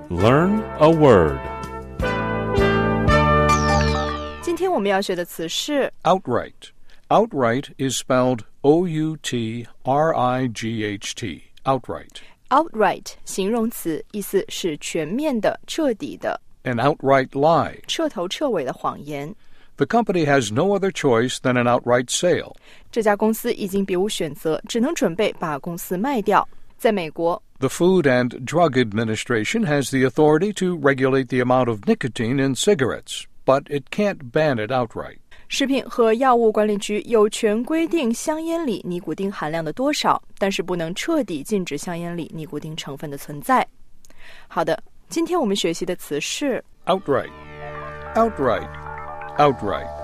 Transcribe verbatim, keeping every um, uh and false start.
Learn a word. 今天我们要学的词是 outright. Outright is spelled O U T R I G H T. Outright. outright 形容词，意思是全面的、彻底的。 An outright lie. 彻头彻尾的谎言。 The company has no other choice than an outright sale. 这家公司已经别无选择，只能准备把公司卖掉。在美国 The Food and Drug Administration has the authority to regulate the amount of nicotine in cigarettes, but it can't ban it outright. 食品和药物管理局有权规定香烟里尼古丁含量的多少，但是不能彻底禁止香烟里尼古丁成分的存在。好的，今天我们学习的词是 Outright. Outright. Outright.